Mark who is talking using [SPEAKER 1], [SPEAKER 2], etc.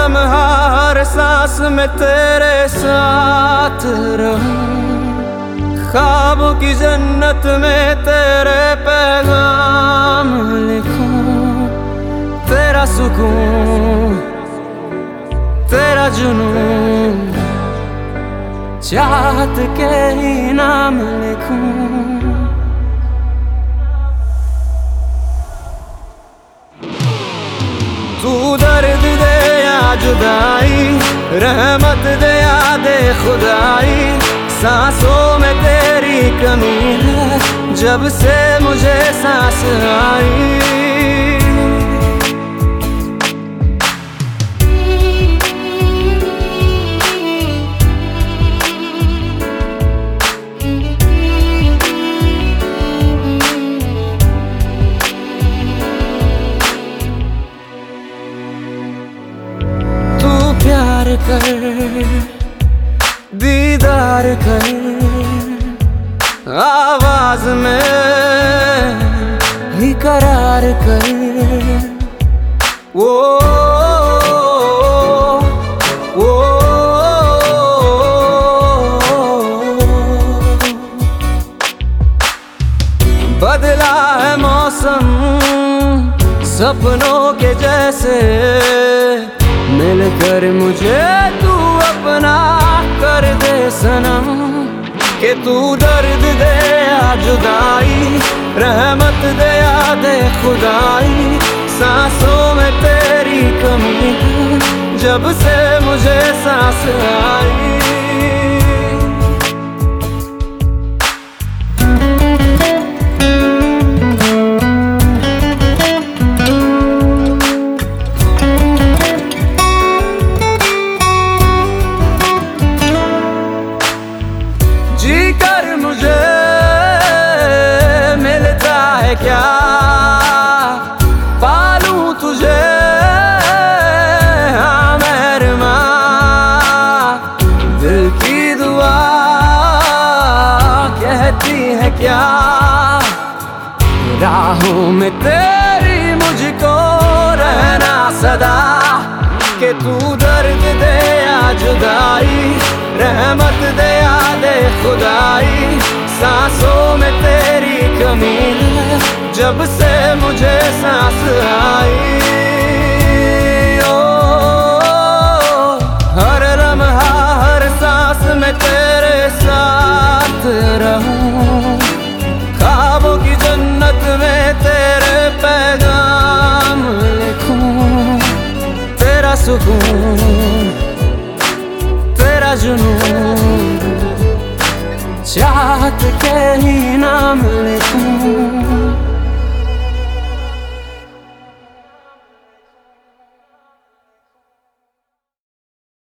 [SPEAKER 1] लम्हा हर सांस में तेरे साथ रहूं, ख्वाबों की जन्नत में तेरे पैगाम लिखूं। तेरा सुकून, तेरा जुनून, चाहत के ही नाम लिखूं। तू दर्द दे या जुदाई, रहमत दे या दे खुदाई, सांसों में तेरी कमी है जब से मुझे सांस आई। प्यार कर, दीदार कर, आवाज में ही करार कर। वो बदला है मौसम सपनों के जैसे, मिलकर मुझे तू अपना कर दे सनम। कि तू दर्द दे या जुदाई, रहमत दे या दे खुदाई, सांसों में तेरी कमी है जब से मुझे सांस आई। जी कर मुझे मिलता है क्या, पालूं तुझे हाँ मेहरमा। दिल की दुआ कहती है क्या, राहों में तेरी मुझको रहना सदा। कि तू दर्द दे या जुदाई, रहमत दे या दे खुदाई, सांसों में तेरी कमी है जब से मुझे सांस आई। ओ हर लम्हा हर सांस में तेरे साथ रहूं, ख्वाबों की जन्नत में तेरे पैगाम लिखूं। तेरा सुकून, तेरा जुनून, चाहत के ही नाम लिखूं।